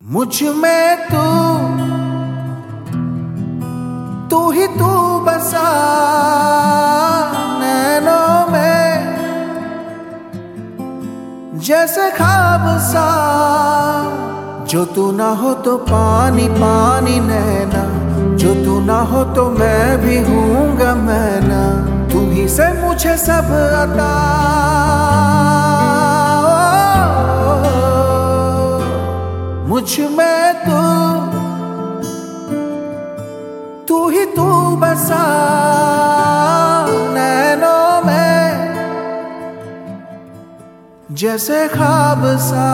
मुझ में तू ही तू बसा नैनों में, जैसे ख्वाब सा। जो तू ना हो तो पानी पानी नैना, जो तू ना हो तो मैं भी हूँगा मैं ना। तू ही से मुझे सब अता, मुझ में तू ही तू बसा नैनों में, जैसे ख्वाब सा।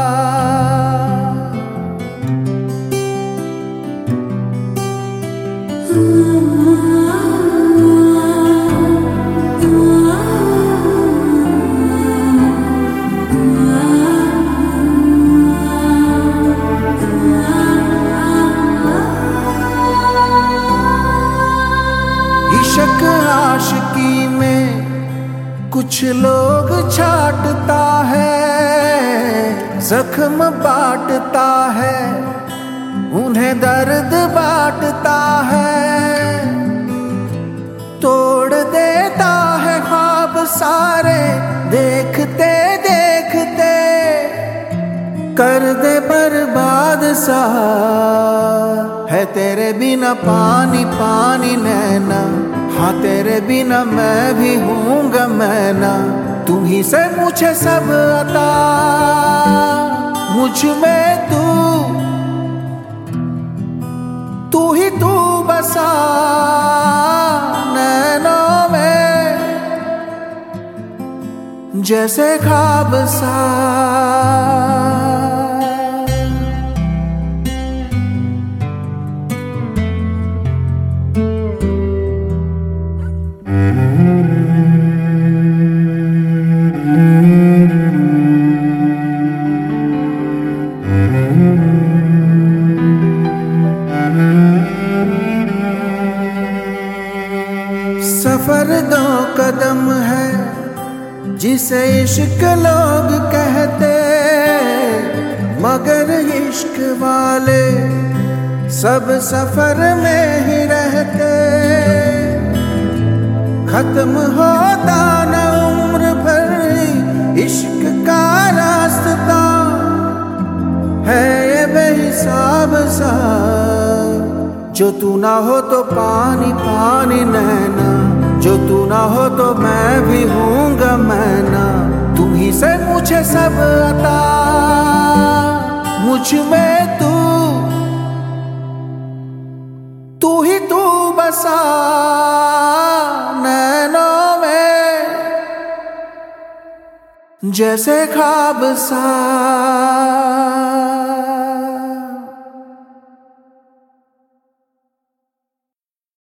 इश्क आशिकी में कुछ लोग छाटता है, जख्म बांटता है, उन्हें दर्द बांटता है। तोड़ देता है ख्वाब सारे देखते देखते, कर दे बर्बाद सा। है तेरे बिना पानी पानी नैना, हाँ तेरे बिना मैं भी हूँगा मैं ना। तुम ही से मुझे सब अता, मुझ में तू ही तू बसा नैनों में, जैसे ख्वाब सा। सफर दो कदम है जिसे इश्क लोग कहते, मगर इश्क वाले सब सफर में ही रहते। खत्म होता न उम्र भर इश्क का रास्ता, है ये बेहिसाब सा। जो तू ना हो तो पानी पानी नैना, जो तू ना हो तो मैं भी हूँगा मैं ना। तुम ही से मुझे सब अता, मुझ में तू ही तू बसा नैनों में, जैसे ख्वाब सा।